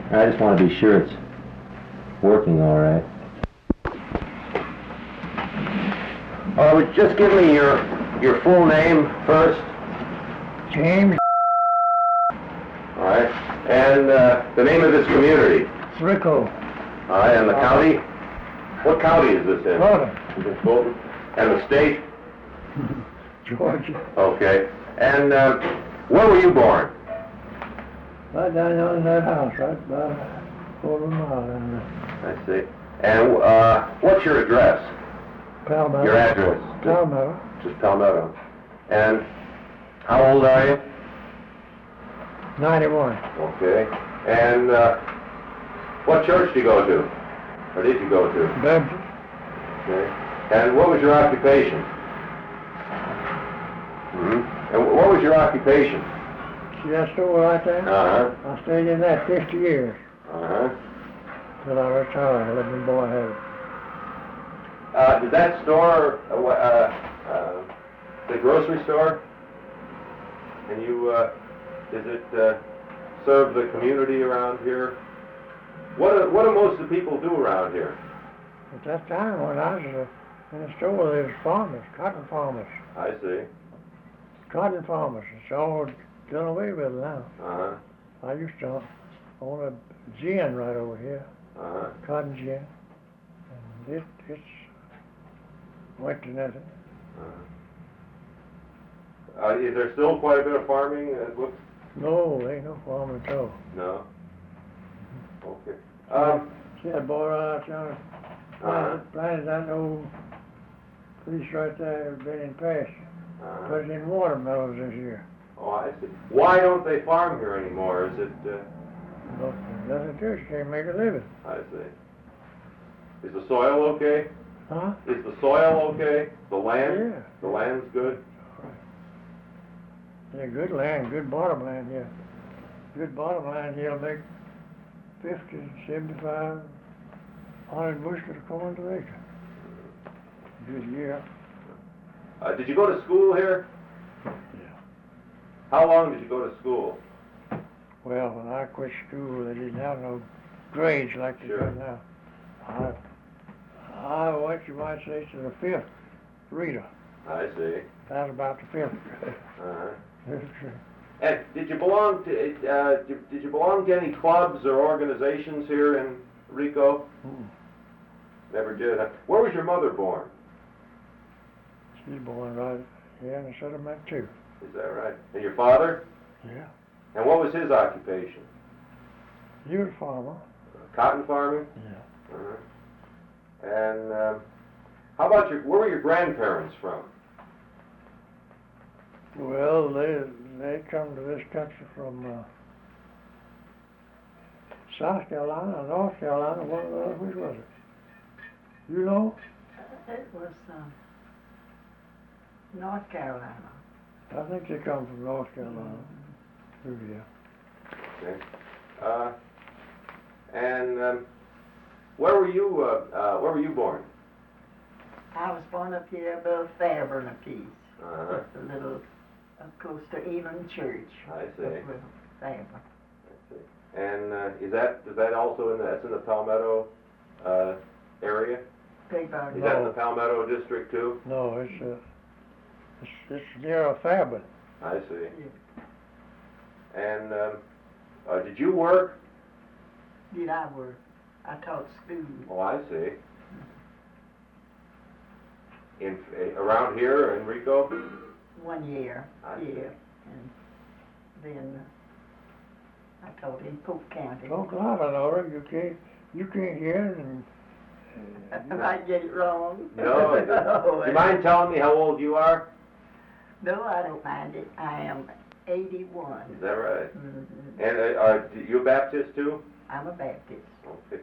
I just want to be sure it's working all right. Just give me your full name first. James All right. And the name of this community. Rico, All right. And the county. What county is this in? Florida, Is it Fulton? And the state? Georgia. Okay. And where were you born? Right down there in that house, right about a quarter of a mile down there. I see. And what's your address? Palmetto. Your address? Palmetto. Just Palmetto. And how old are you? 91. Okay. And what church do you go to? Or did you go to? Baptist. Okay. And what was your occupation? And what was your occupation? See that store right there? Uh-huh. I stayed in that 50 years Uh-huh. till I retired. I let my boy have it. Did that store, the grocery store, and you, does it serve the community around here? What do most of the people do around here? At that time when I was in the store, there was farmers, cotton farmers. I see. Cotton farmers. It's all done away with now. Uh-huh. I used to own a gin right over here, Uh-huh. cotton gin. And it's went to nothing. Is there still quite a bit of farming? No, ain't no farm at all. No. Okay. See that boy right out there? Uh-huh. Planted that old piece right there, been in pasture. Uh-huh. Put it in watermelons this year. Oh, I see. Why don't they farm here anymore? Is it? Nothing to it, you can't make a living. I see. Is the soil okay? Huh? Is the soil okay? The land? Yeah. The land's good? Yeah, good land, good bottom land, yeah. Good bottom land, he'll make 50, 75, 100 bushels of corn to acre. Good year. Did you go to school here? Yeah. How long did you go to school? Well, when I quit school, they didn't have no grades like they Sure. do now. I went, you might say, to the 5th reader. I see. That's about the 5th. Uh-huh. That's And did you belong to did you belong to any clubs or organizations here in Rico? Never did. Huh? Where was your mother born? She's born right here in the settlement too. Is that right? And your father? Yeah. And what was his occupation? He was a farmer. Cotton farming? Yeah. Uh-huh. And how about where were your grandparents from? Well, they come to this country from South Carolina, North Carolina, which was it? You know? It was North Carolina. I think they come from North Carolina. Through here. Okay. And where were you born? I was born up here above Fairburn a piece. Uh-huh. Just a little close to Elam Church. I see. Up with Fairburn. I see. And is that also that's in the Palmetto area? Fairburn. Is that in the Palmetto district too? No, it's near Fairburn. I see. And did you work? Did I work? I taught school. Oh, I see. Around here in Rico? 1 year. I see. Yeah. And then I taught in Polk County. Don't lie, Laura. You can't hear it, and I might get it wrong. No. You mind telling me how old you are? No, I don't mind it. I am 81. Is that right? Mm-hmm. And are you a Baptist too? I'm a Baptist. Okay.